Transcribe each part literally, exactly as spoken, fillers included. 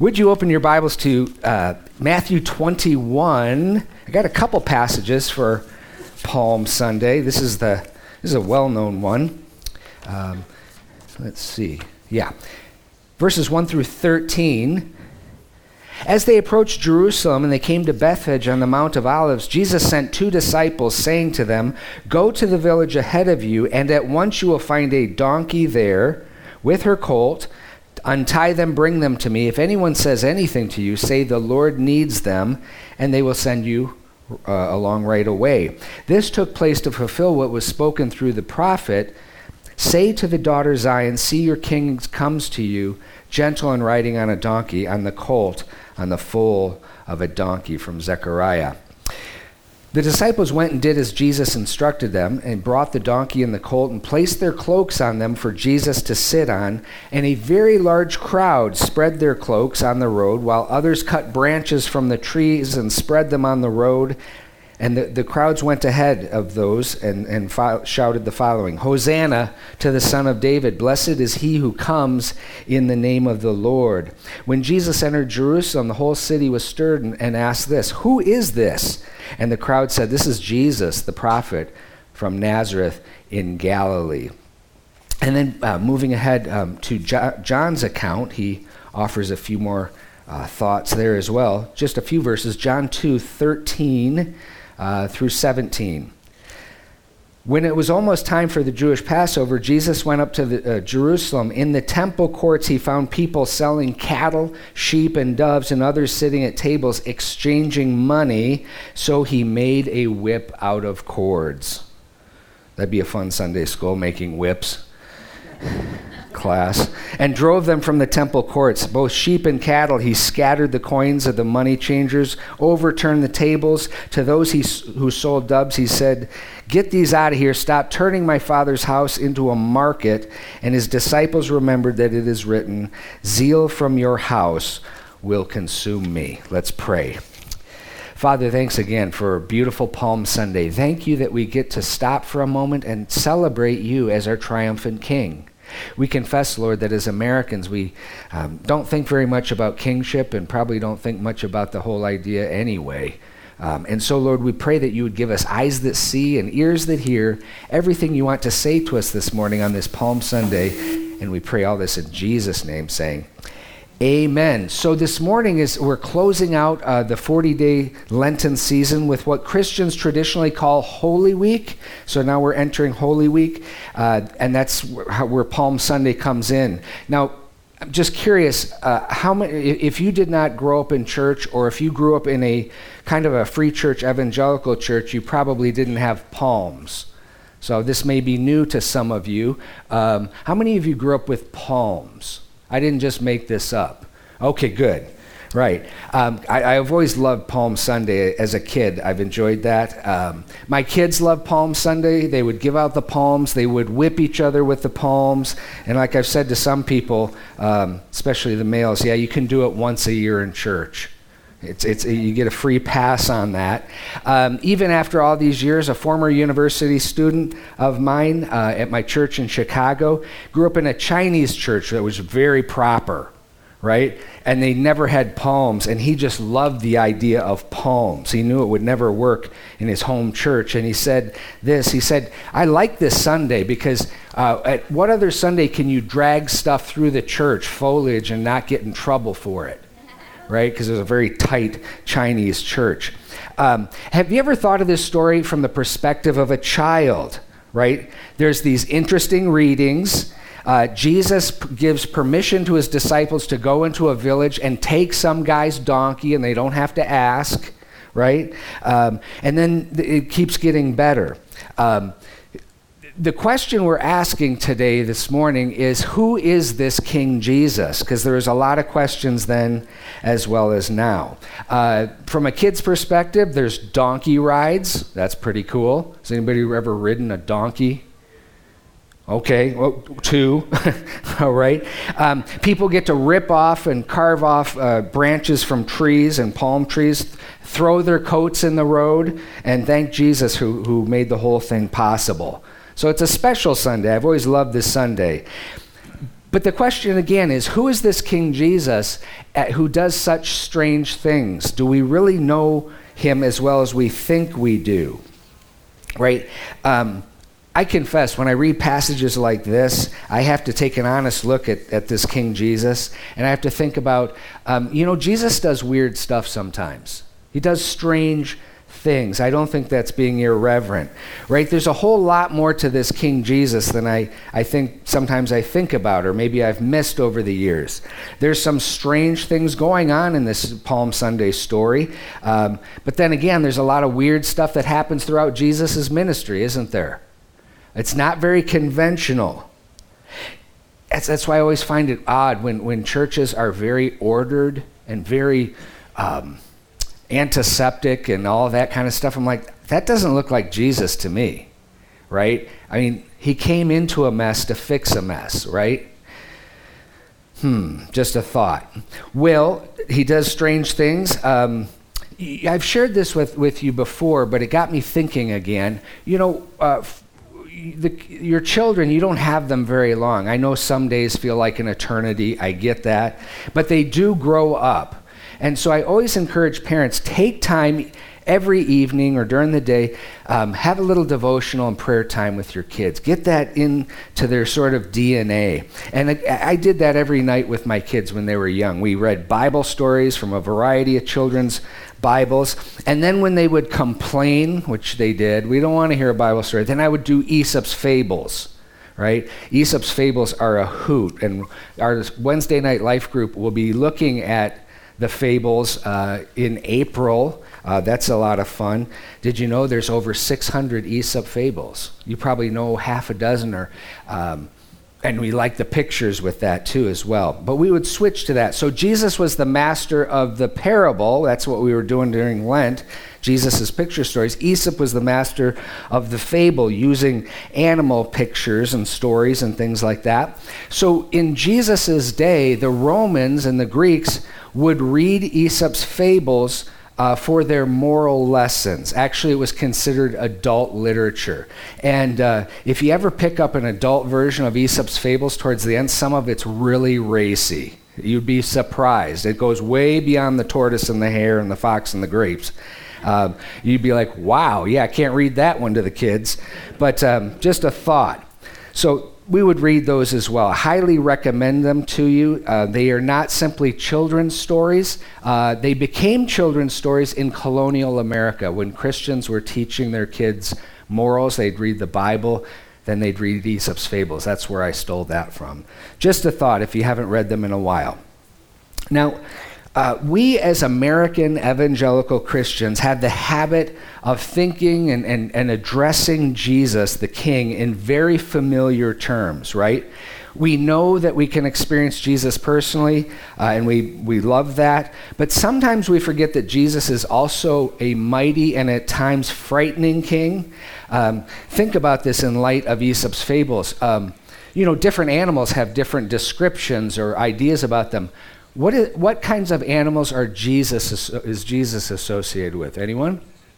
Would you open your Bibles to uh, Matthew twenty-one? I got a couple passages for Palm Sunday. This is the this is a well-known one. Um, let's see. Yeah. Verses one through thirteen. As they approached Jerusalem and they came to Bethphage on the Mount of Olives, Jesus sent two disciples, saying to them, "Go to the village ahead of you, and at once you will find a donkey there with her colt. Untie them, bring them to me. If anyone says anything to you, say the Lord needs them, and they will send you uh, along right away." This took place to fulfill what was spoken through the prophet. "Say to the daughter Zion, see your king comes to you, gentle and riding on a donkey, on the colt, on the foal of a donkey," from Zechariah. The disciples went and did as Jesus instructed them, and brought the donkey and the colt and placed their cloaks on them for Jesus to sit on. And a very large crowd spread their cloaks on the road, while others cut branches from the trees and spread them on the road. And the, the crowds went ahead of those and, and fo- shouted the following: "Hosanna to the Son of David. Blessed is he who comes in the name of the Lord." When Jesus entered Jerusalem, the whole city was stirred and, and asked this, "Who is this?" And the crowd said, "This is Jesus, the prophet from Nazareth in Galilee." And then uh, moving ahead um, to jo- John's account, he offers a few more uh, thoughts there as well. Just a few verses. John two thirteen Uh, through seventeen. When it was almost time for the Jewish Passover, Jesus went up to the, uh, Jerusalem. In the temple courts, he found people selling cattle, sheep, and doves, and others sitting at tables exchanging money. So he made a whip out of cords. That'd be a fun Sunday school, making whips class, and drove them from the temple courts. Both sheep and cattle, he scattered the coins of the money changers, overturned the tables. To those he, who sold doves, he said, "Get these out of here. Stop turning my Father's house into a market." And his disciples remembered that it is written, "Zeal from your house will consume me." Let's pray. Father, thanks again for a beautiful Palm Sunday. Thank you that we get to stop for a moment and celebrate you as our triumphant King. We confess, Lord, that as Americans, we um, don't think very much about kingship and probably don't think much about the whole idea anyway. Um, and so, Lord, we pray that you would give us eyes that see and ears that hear everything you want to say to us this morning on this Palm Sunday. And we pray all this in Jesus' name, saying, Amen. So this morning is we're closing out uh, the forty-day Lenten season with what Christians traditionally call Holy Week. So now we're entering Holy Week, uh, and that's where, where Palm Sunday comes in. Now, I'm just curious, uh, how many, if you did not grow up in church, or if you grew up in a kind of a free church, evangelical church, you probably didn't have palms. So this may be new to some of you. Um, how many of you grew up with palms? I didn't just make this up. Okay, good. Right. Um, I, I've always loved Palm Sunday as a kid. I've enjoyed that. Um, my kids love Palm Sunday. They would give out the palms. They would whip each other with the palms. And like I've said to some people, um, especially the males, yeah, you can do it once a year in church. It's it's you get a free pass on that. Um, even after all these years, a former university student of mine uh, at my church in Chicago grew up in a Chinese church that was very proper, right? And they never had palms, and he just loved the idea of palms. He knew it would never work in his home church, and he said this. He said, "I like this Sunday because uh, at what other Sunday can you drag stuff through the church, foliage, and not get in trouble for it?" Right? Because it was a very tight Chinese church. Um, have you ever thought of this story from the perspective of a child, right? There's these interesting readings. Uh, Jesus p- gives permission to his disciples to go into a village and take some guy's donkey, and they don't have to ask, right? Um, and then th- it keeps getting better. Um, The question we're asking today, this morning, is who is this King Jesus? Because there's a lot of questions then as well as now. Uh, from a kid's perspective, there's donkey rides. That's pretty cool. Has anybody ever ridden a donkey? Okay, well, two. All right. Um, people get to rip off and carve off uh, branches from trees and palm trees, throw their coats in the road, and thank Jesus who, who made the whole thing possible. So it's a special Sunday. I've always loved this Sunday. But the question again is, who is this King Jesus uh, who does such strange things? Do we really know him as well as we think we do? Right? Um, I confess, when I read passages like this, I have to take an honest look at, at this King Jesus, and I have to think about, um, you know, Jesus does weird stuff sometimes. He does strange things. I don't think that's being irreverent, right? There's a whole lot more to this King Jesus than I, I think sometimes I think about, or maybe I've missed over the years. There's some strange things going on in this Palm Sunday story, um, but then again, there's a lot of weird stuff that happens throughout Jesus' ministry, isn't there? It's not very conventional. That's, that's why I always find it odd when, when churches are very ordered and very um, antiseptic and all of that kind of stuff. I'm like, that doesn't look like Jesus to me, right? I mean, he came into a mess to fix a mess, right? Hmm, just a thought. Well, he does strange things. Um, I've shared this with, with you before, but it got me thinking again. You know, uh, The, your children, you don't have them very long. I know some days feel like an eternity. I get that. But they do grow up. And so I always encourage parents, take time every evening or during the day, um, have a little devotional and prayer time with your kids. Get that into their sort of D N A. And I, I did that every night with my kids when they were young. We read Bible stories from a variety of children's Bibles. And then when they would complain, which they did, we don't want to hear a Bible story, then I would do Aesop's Fables, right? Aesop's Fables are a hoot. And our Wednesday night life group will be looking at the fables uh, in April. Uh, that's a lot of fun. Did you know there's over six hundred Aesop fables? You probably know half a dozen, or um, and we like the pictures with that too as well. But we would switch to that. So Jesus was the master of the parable. That's what we were doing during Lent, Jesus' picture stories. Aesop was the master of the fable, using animal pictures and stories and things like that. So in Jesus' day, the Romans and the Greeks would read Aesop's fables Uh, for their moral lessons. Actually, it was considered adult literature. And uh, if you ever pick up an adult version of Aesop's Fables towards the end, some of it's really racy. You'd be surprised. It goes way beyond the tortoise and the hare and the fox and the grapes. Uh, you'd be like, wow, yeah, I can't read that one to the kids. But um, just a thought. So we would read those as well. I highly recommend them to you. Uh, they are not simply children's stories. Uh, they became children's stories in colonial America. When Christians were teaching their kids morals, they'd read the Bible, then they'd read Aesop's Fables. That's where I stole that from. Just a thought if you haven't read them in a while. Now, Uh, we as American evangelical Christians have the habit of thinking and, and, and addressing Jesus, the King, in very familiar terms, right? We know that we can experience Jesus personally, uh, and we, we love that. But sometimes we forget that Jesus is also a mighty and at times frightening king. Um, think about this in light of Aesop's Fables. Um, you know, different animals have different descriptions or ideas about them. What is, what kinds of animals are Jesus is Jesus associated with? Anyone?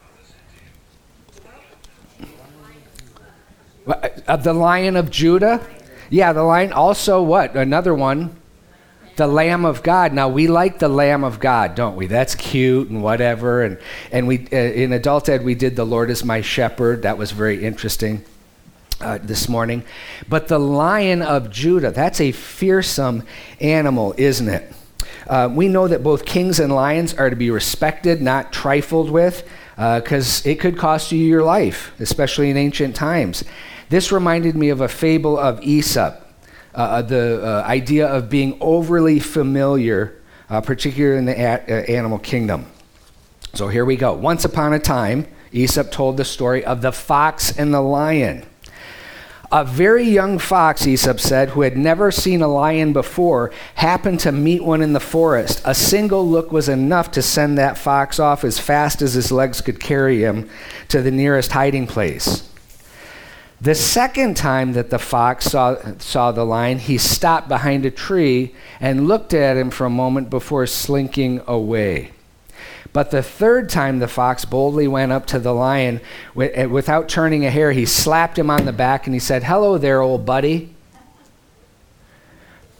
Uh, the Lion of Judah? Yeah, the lion. Also what? Another one. The Lamb of God. Now, we like the Lamb of God, don't we? That's cute and whatever. And, and we uh, in Adult Ed, we did The Lord is My Shepherd. That was very interesting. Uh, this morning. But the Lion of Judah, that's a fearsome animal, isn't it? Uh, we know that both kings and lions are to be respected, not trifled with, because uh, it could cost you your life, especially in ancient times. This reminded me of a fable of Aesop, uh, the uh, idea of being overly familiar, uh, particularly in the a- uh, animal kingdom. So here we go. Once upon a time, Aesop told the story of the fox and the lion. A very young fox, Aesop said, who had never seen a lion before, happened to meet one in the forest. A single look was enough to send that fox off as fast as his legs could carry him to the nearest hiding place. The second time that the fox saw, saw the lion, he stopped behind a tree and looked at him for a moment before slinking away. But the third time the fox boldly went up to the lion, without turning a hair, he slapped him on the back and he said, "Hello there, old buddy."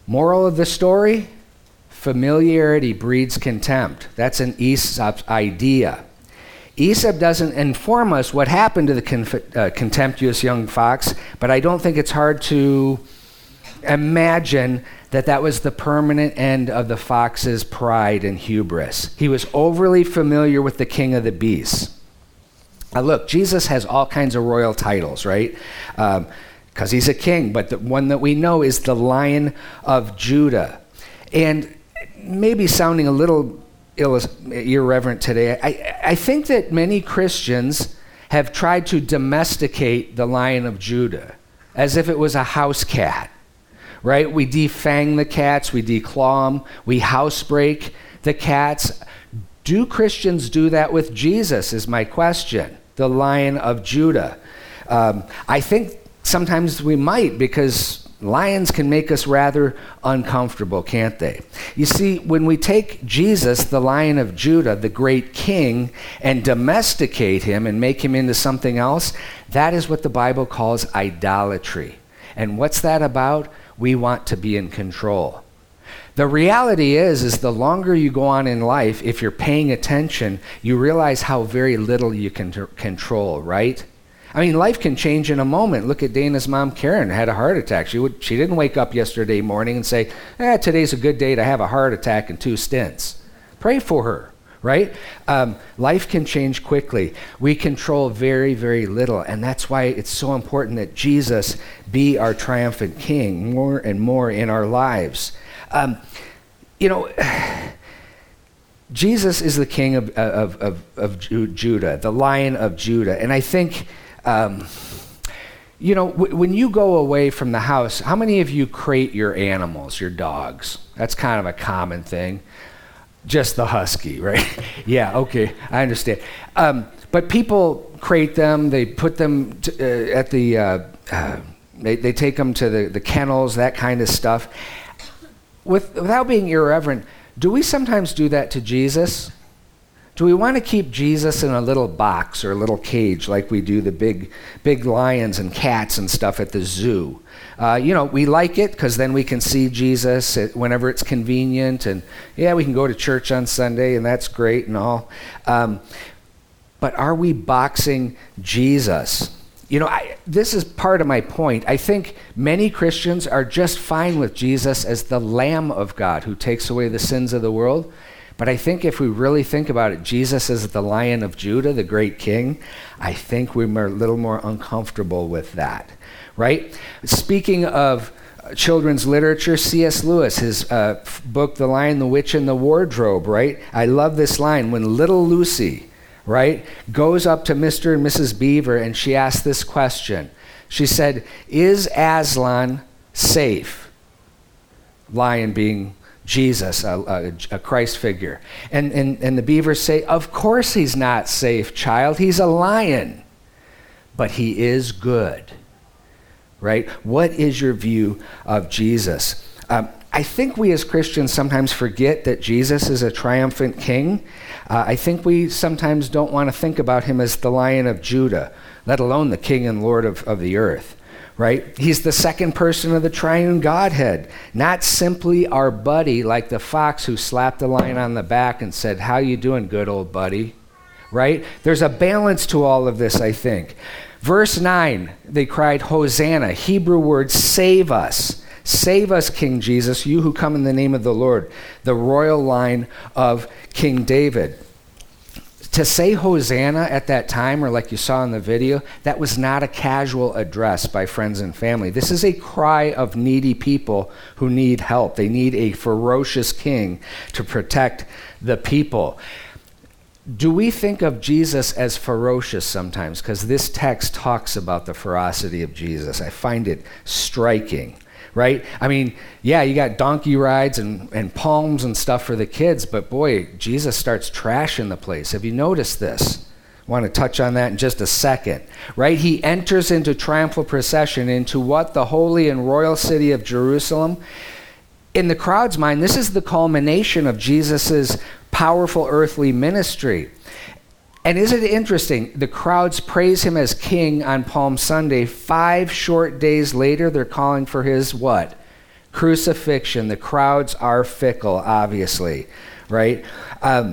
Moral of the story, familiarity breeds contempt. That's an Aesop's idea. Aesop doesn't inform us what happened to the conf- uh, contemptuous young fox, but I don't think it's hard to imagine that that was the permanent end of the fox's pride and hubris. He was overly familiar with the king of the beasts. Now look, Jesus has all kinds of royal titles, right? Um, because he's a king, but the one that we know is the Lion of Judah. And maybe sounding a little irreverent today, I, I think that many Christians have tried to domesticate the Lion of Judah as if it was a house cat, right? We defang the cats, we declaw them, we housebreak the cats. Do Christians do that with Jesus is my question, the Lion of Judah. Um, I think sometimes we might, because lions can make us rather uncomfortable, can't they? You see, when we take Jesus, the Lion of Judah, the great king, and domesticate him and make him into something else, that is what the Bible calls idolatry. And what's that about? We want to be in control. The reality is, is the longer you go on in life, if you're paying attention, you realize how very little you can t- control, right? I mean, life can change in a moment. Look at Dana's mom, Karen, had a heart attack. She would, she didn't wake up yesterday morning and say, eh, today's a good day to have a heart attack and two stents. Pray for her, right? Um, life can change quickly. We control very, very little, and that's why it's so important that Jesus be our triumphant king more and more in our lives. Um, you know, Jesus is the king of, of, of, of Judah, the Lion of Judah, and I think... Um, you know, w- when you go away from the house, how many of you crate your animals, your dogs? That's kind of a common thing. Just the husky, right? Yeah, okay, I understand. Um, but people crate them, they put them t- uh, at the, uh, uh, they, they take them to the, the kennels, that kind of stuff. With, without being irreverent, do we sometimes do that to Jesus? Do we want to keep Jesus in a little box or a little cage like we do the big big lions and cats and stuff at the zoo? Uh, you know, we like it because then we can see Jesus whenever it's convenient, and yeah, we can go to church on Sunday, and that's great and all. Um, but are we boxing Jesus? You know, I, this is part of my point. I think many Christians are just fine with Jesus as the Lamb of God who takes away the sins of the world. But I think if we really think about it, Jesus is the Lion of Judah, the great king. I think we're a little more uncomfortable with that, right? Speaking of children's literature, C S Lewis, his uh, book, The Lion, the Witch, and the Wardrobe, right? I love this line. When little Lucy, right, goes up to Mister and Missus Beaver and she asks this question. She said, is Aslan safe? Lion being Jesus, a, a, a Christ figure. And, and, and the beavers say, of course he's not safe, child. He's a lion. But he is good, right? What is your view of Jesus? Um, I think we as Christians sometimes forget that Jesus is a triumphant king. Uh, I think we sometimes don't want to think about him as the Lion of Judah, let alone the King and Lord of, of the earth. Right? He's the second person of the triune Godhead, not simply our buddy like the fox who slapped the lion on the back and said, how you doing, good old buddy? Right? There's a balance to all of this, I think. Verse nine, they cried, Hosanna, Hebrew word, save us. Save us, King Jesus, you who come in the name of the Lord, the royal line of King David. To say Hosanna at that time, or like you saw in the video, that was not a casual address by friends and family. This is a cry of needy people who need help. They need a ferocious king to protect the people. Do we think of Jesus as ferocious sometimes? Because this text talks about the ferocity of Jesus. I find it striking. Right? I mean, yeah, you got donkey rides and, and palms and stuff for the kids, but boy, Jesus starts trashing the place. Have you noticed this? I want to touch on that in just a second. Right? He enters into triumphal procession into what? The holy and royal city of Jerusalem. In the crowd's mind, this is the culmination of Jesus's powerful earthly ministry. And isn't it interesting? The crowds praise him as king on Palm Sunday. Five short days later, they're calling for his what? crucifixion. The crowds are fickle, obviously, right? Um,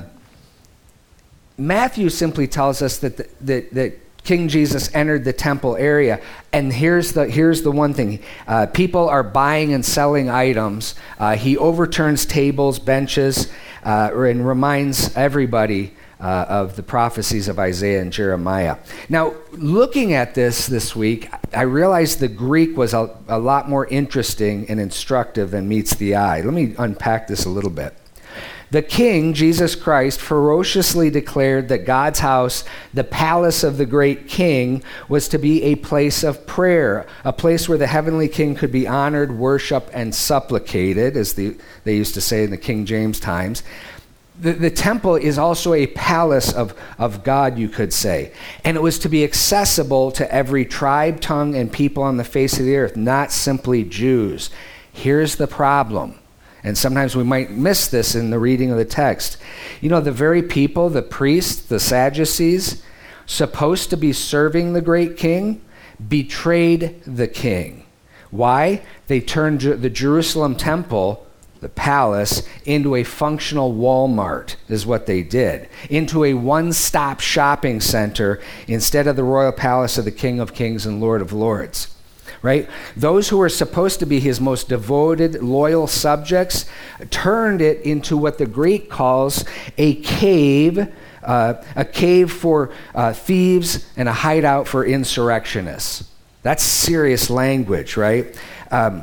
Matthew simply tells us that, the, that, that King Jesus entered the temple area, and here's the here's the one thing. Uh, people are buying and selling items. Uh, he overturns tables, benches, uh, and reminds everybody uh, of the prophecies of Isaiah and Jeremiah. Now, looking at this this week, I realized the Greek was a, a lot more interesting and instructive than meets the eye. Let me unpack this a little bit. The King, Jesus Christ, ferociously declared that God's house, the palace of the great King, was to be a place of prayer, a place where the heavenly King could be honored, worshiped, and supplicated, as the, they used to say in the King James times. The, the temple is also a palace of, of God, you could say. And it was to be accessible to every tribe, tongue, and people on the face of the earth, not simply Jews. Here's the problem. And sometimes we might miss this in the reading of the text. You know, the very people, the priests, the Sadducees, supposed to be serving the great King, betrayed the King. Why? They turned the Jerusalem temple, the palace, into a functional Walmart, is what they did. Into a one-stop shopping center instead of the royal palace of the King of Kings and Lord of Lords. Right? Those who were supposed to be his most devoted, loyal subjects turned it into what the Greek calls a cave, uh, a cave for uh, thieves and a hideout for insurrectionists. That's serious language, right? Um,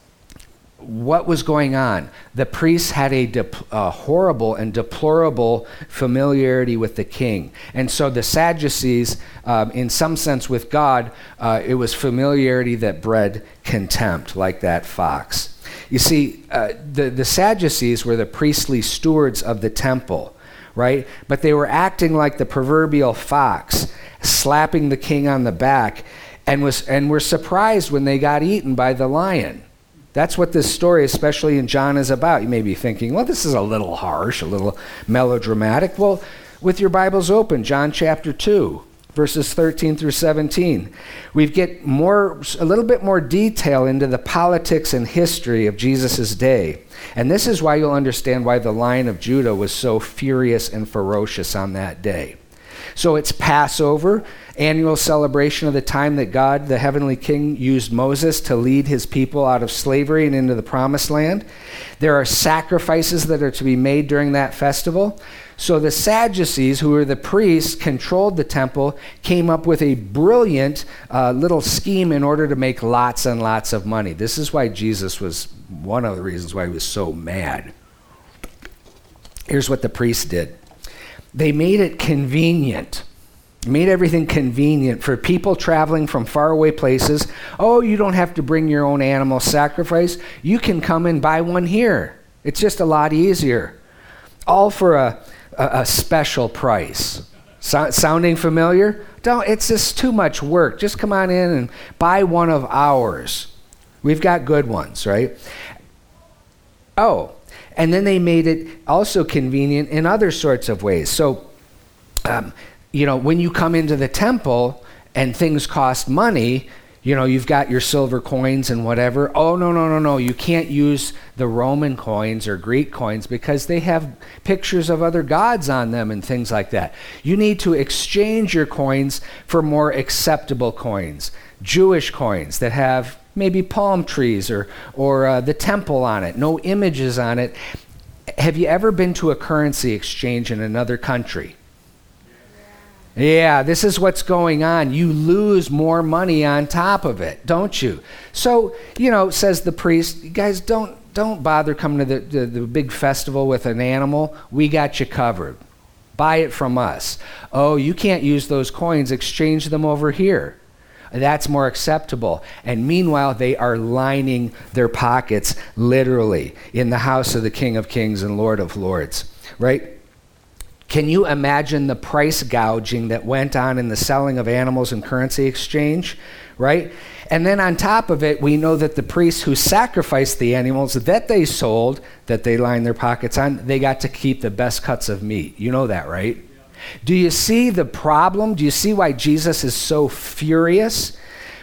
what was going on? The priests had a, de- a horrible and deplorable familiarity with the king. And so the Sadducees, um, in some sense with God, uh, it was familiarity that bred contempt, like that fox. You see, uh, the, the Sadducees were the priestly stewards of the temple, right? But they were acting like the proverbial fox, slapping the king on the back, and was and were surprised when they got eaten by the lion. That's what this story, especially in John, is about. You may be thinking, well, this is a little harsh, a little melodramatic. Well, with your Bibles open, John chapter two, verses thirteen through seventeen. We get more, a little bit more detail into the politics and history of Jesus' day. And this is why you'll understand why the Lion of Judah was so furious and ferocious on that day. So it's Passover, annual celebration of the time that God, the heavenly King, used Moses to lead his people out of slavery and into the promised land. There are sacrifices that are to be made during that festival. So the Sadducees, who were the priests, controlled the temple, came up with a brilliant uh, little scheme in order to make lots and lots of money. This is why Jesus was, one of the reasons why he was so mad. Here's what the priests did. They made it convenient, made everything convenient for people traveling from faraway places. Oh, you don't have to bring your own animal sacrifice. You can come and buy one here. It's just a lot easier. All for a, a, a special price. So, sounding familiar? Don't. It's just too much work. Just come on in and buy one of ours. We've got good ones, right? Oh. And then they made it also convenient in other sorts of ways. So, um, you know, when you come into the temple and things cost money, you know, you've got your silver coins and whatever. Oh, no, no, no, no. You can't use the Roman coins or Greek coins because they have pictures of other gods on them and things like that. You need to exchange your coins for more acceptable coins, Jewish coins that have maybe palm trees or or uh, the temple on it, no images on it. Have you ever been to a currency exchange in another country? Yeah, this is what's going on. You lose more money on top of it, don't you? So, you know, says the priest, you guys don't don't bother coming to the, the, the big festival with an animal. We got you covered. Buy it from us. Oh, you can't use those coins. Exchange them over here. That's more acceptable. And meanwhile, they are lining their pockets literally in the house of the King of Kings and Lord of Lords, right? Can you imagine the price gouging that went on in the selling of animals and currency exchange, right? And then on top of it, we know that the priests who sacrificed the animals that they sold, that they lined their pockets on, they got to keep the best cuts of meat. You know that, right? Do you see the problem? Do you see why Jesus is so furious?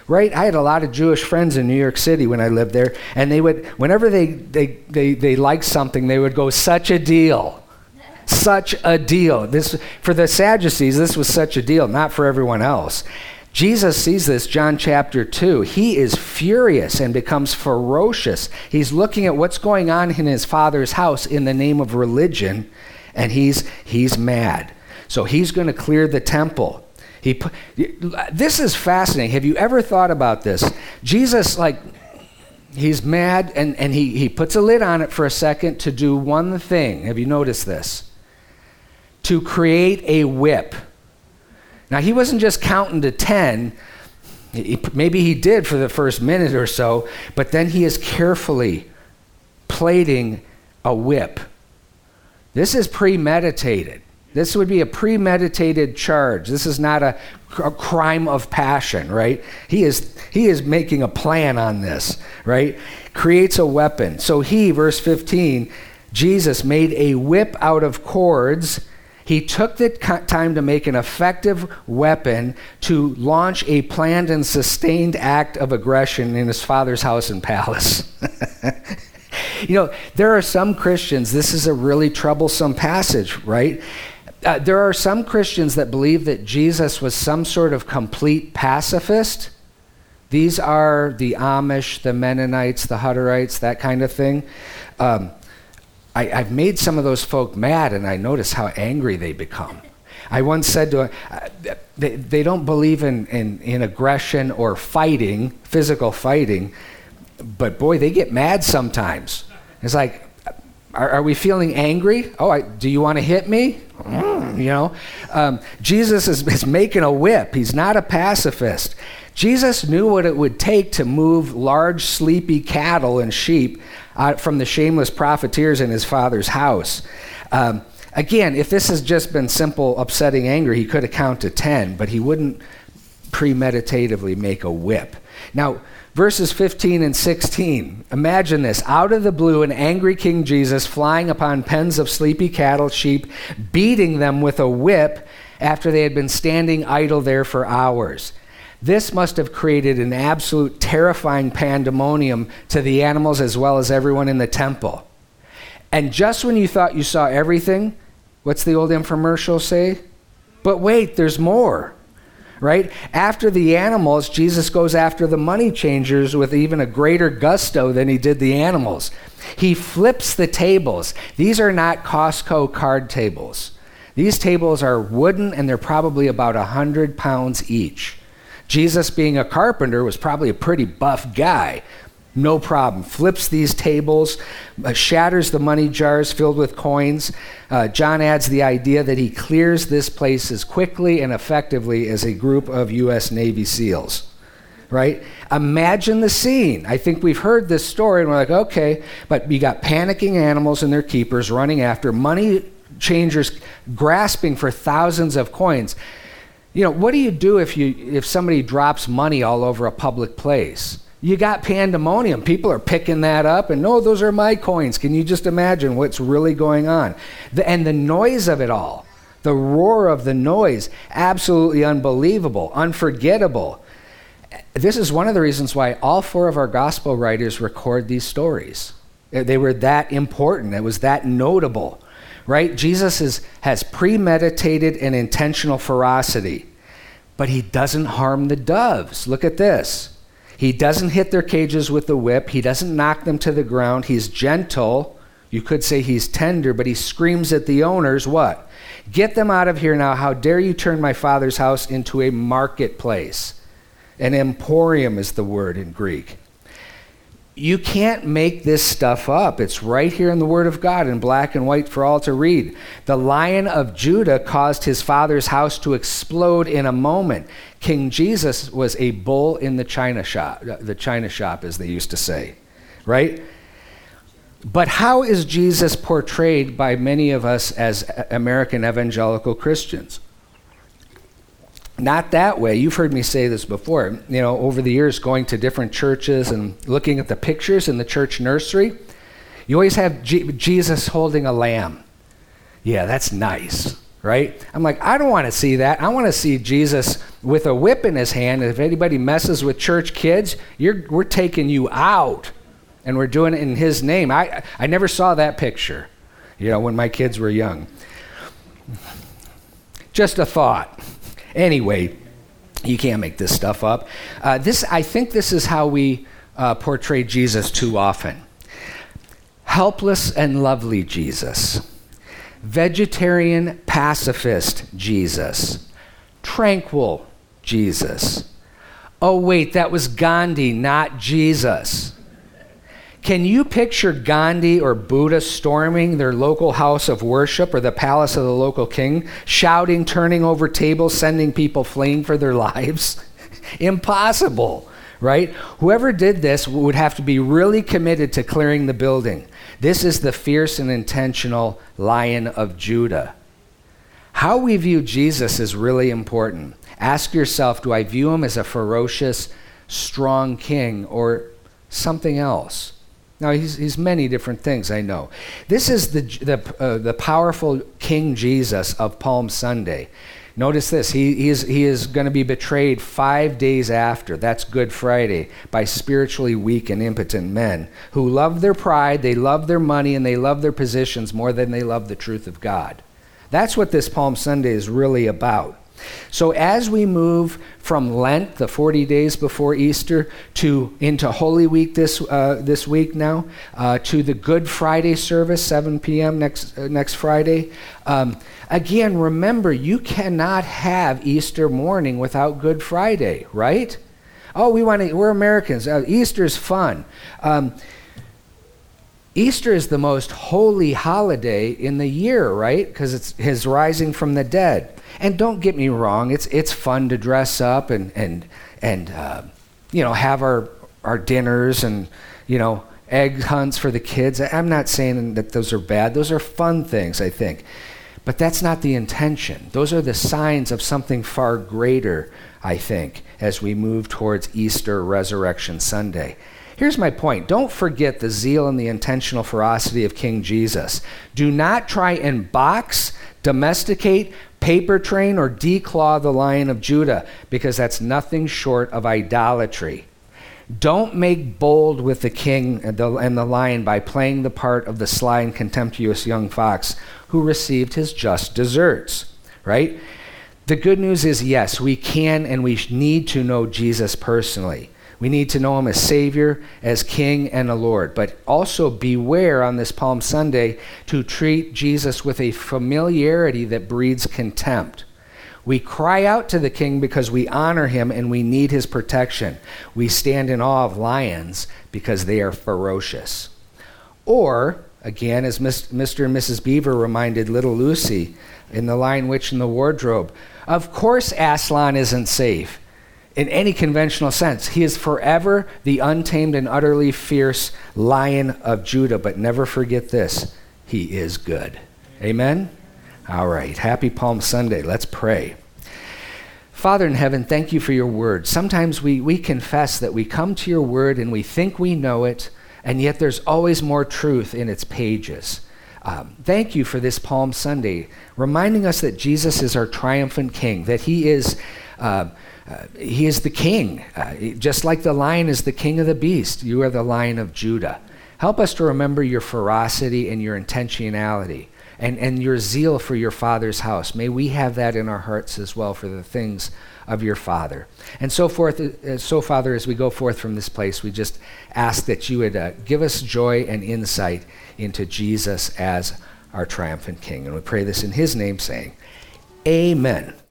right? I had a lot of Jewish friends in New York City when I lived there, and they would, whenever they they they, they liked something, they would go, such a deal. Such a deal. This for the Sadducees, this was such a deal, not for everyone else. Jesus sees this, John chapter two. He is furious and becomes ferocious. He's looking at what's going on in his Father's house in the name of religion, and he's he's mad. So he's going to clear the temple. He, this is fascinating. Have you ever thought about this? Jesus, like, he's mad, and, and he, he puts a lid on it for a second to do one thing. Have you noticed this? To create a whip. Now, he wasn't just counting to ten. He, maybe he did for the first minute or so, but then he is carefully plating a whip. This is premeditated. This would be a premeditated charge. This is not a, a crime of passion, right? He is he is making a plan on this, right? Creates a weapon. So he, verse fifteen, Jesus made a whip out of cords. He took the time to make an effective weapon to launch a planned and sustained act of aggression in his Father's house and palace. You know, there are some Christians, this is a really troublesome passage, right? Uh, there are some Christians that believe that Jesus was some sort of complete pacifist. These are the Amish, the Mennonites, the Hutterites, that kind of thing. Um, I, I've made some of those folk mad, and I notice how angry they become. I once said to them, uh, they, they don't believe in, in, in aggression or fighting, physical fighting, but boy, they get mad sometimes. It's like, are, are we feeling angry? Oh, I, do you want to hit me? Mm, you know, um, Jesus is, is making a whip. He's not a pacifist. Jesus knew what it would take to move large, sleepy cattle and sheep out from the shameless profiteers in his Father's house. Um, again, if this has just been simple, upsetting anger, he could have counted ten, but he wouldn't premeditatively make a whip. Now, verses fifteen and sixteen, imagine this. Out of the blue, an angry King Jesus flying upon pens of sleepy cattle, sheep, beating them with a whip after they had been standing idle there for hours. This must have created an absolute terrifying pandemonium to the animals as well as everyone in the temple. And just when you thought you saw everything, what's the old infomercial say? But wait, there's more. Right? After the animals, Jesus goes after the money changers with even a greater gusto than he did the animals. He flips the tables. These are not Costco card tables. These tables are wooden, and they're probably about one hundred pounds each. Jesus, being a carpenter, was probably a pretty buff guy. No problem. Flips these tables, uh, shatters the money jars filled with coins. Uh, John adds the idea that he clears this place as quickly and effectively as a group of U S Navy SEALs, right? Imagine the scene. I think we've heard this story and we're like, okay, but you got panicking animals and their keepers running after, money changers grasping for thousands of coins. You know, what do you do if you if somebody drops money all over a public place? You got pandemonium. People are picking that up, and no, those are my coins. Can you just imagine what's really going on? The, and the noise of it all, the roar of the noise, absolutely unbelievable, unforgettable. This is one of the reasons why all four of our gospel writers record these stories. They were that important. It was that notable. Right? Jesus is, has premeditated and intentional ferocity, but he doesn't harm the doves. Look at this. He doesn't hit their cages with the whip. He doesn't knock them to the ground. He's gentle. You could say he's tender, but he screams at the owners, what? Get them out of here now. How dare you turn my Father's house into a marketplace? An emporium is the word in Greek. You can't make this stuff up. It's right here in the Word of God in black and white for all to read. The Lion of Judah caused his Father's house to explode in a moment. King Jesus was a bull in the china shop, the china shop, as they used to say, right? But how is Jesus portrayed by many of us as American evangelical Christians? Not that way. You've heard me say this before. You know, over the years, going to different churches and looking at the pictures in the church nursery, you always have G- Jesus holding a lamb. Yeah, that's nice. right? I'm like, I don't want to see that. I want to see Jesus with a whip in his hand. And if anybody messes with church kids, you're, we're taking you out. And we're doing it in his name. I, I never saw that picture, you know, when my kids were young. Just a thought. Anyway, you can't make this stuff up. Uh, this, I think this is how we uh, portray Jesus too often. Helpless and lovely Jesus. Vegetarian pacifist Jesus. Tranquil Jesus. Oh, wait, that was Gandhi, not Jesus. Can you picture Gandhi or Buddha storming their local house of worship or the palace of the local king, shouting, turning over tables, sending people fleeing for their lives? Impossible, right? Whoever did this would have to be really committed to clearing the building. This is the fierce and intentional Lion of Judah. How we view Jesus is really important. Ask yourself, do I view him as a ferocious, strong king or something else? Now, he's, he's many different things, I know. This is the, the, uh, the powerful King Jesus of Palm Sunday. Notice this, he, he is, he is going to be betrayed five days after, that's Good Friday, by spiritually weak and impotent men who love their pride, they love their money, and they love their positions more than they love the truth of God. That's what this Palm Sunday is really about. So as we move from Lent, the forty days before Easter, to into Holy Week this uh, this week now, uh, to the Good Friday service, seven p.m. next uh, next Friday. Um, again, remember, you cannot have Easter morning without Good Friday, right? Oh, we want to. We're Americans. Uh, Easter's fun. Um, Easter is the most holy holiday in the year, right? Because it's his rising from the dead. And don't get me wrong, it's it's fun to dress up and and and uh, you know have our our dinners and you know egg hunts for the kids. I'm not saying that those are bad; those are fun things, I think. But that's not the intention. Those are the signs of something far greater, I think, as we move towards Easter Resurrection Sunday. Here's my point. Don't forget the zeal and the intentional ferocity of King Jesus. Do not try and box, domesticate, paper train, or declaw the Lion of Judah, because that's nothing short of idolatry. Don't make bold with the king and the, and the lion by playing the part of the sly and contemptuous young fox who received his just deserts, right? The good news is, yes, we can and we need to know Jesus personally. We need to know him as Savior, as King, and a Lord. But also beware on this Palm Sunday to treat Jesus with a familiarity that breeds contempt. We cry out to the King because we honor him and we need his protection. We stand in awe of lions because they are ferocious. Or, again, as Mister and Missus Beaver reminded little Lucy in The Lion, Witch, and the Wardrobe, of course Aslan isn't safe in any conventional sense. He is forever the untamed and utterly fierce Lion of Judah. But never forget this, he is good. Amen? All right, happy Palm Sunday. Let's pray. Father in heaven, thank you for your word. Sometimes we, we confess that we come to your word and we think we know it, and yet there's always more truth in its pages. Um, thank you for this Palm Sunday, reminding us that Jesus is our triumphant King, that he is uh, uh, he is the King. Uh, just like the lion is the king of the beast, you are the Lion of Judah. Help us to remember your ferocity and your intentionality and, and your zeal for your Father's house. May we have that in our hearts as well for the things of your Father. And so forth, uh, so Father, as we go forth from this place, we just ask that you would uh, give us joy and insight into Jesus as our triumphant King. And we pray this in his name, saying, Amen.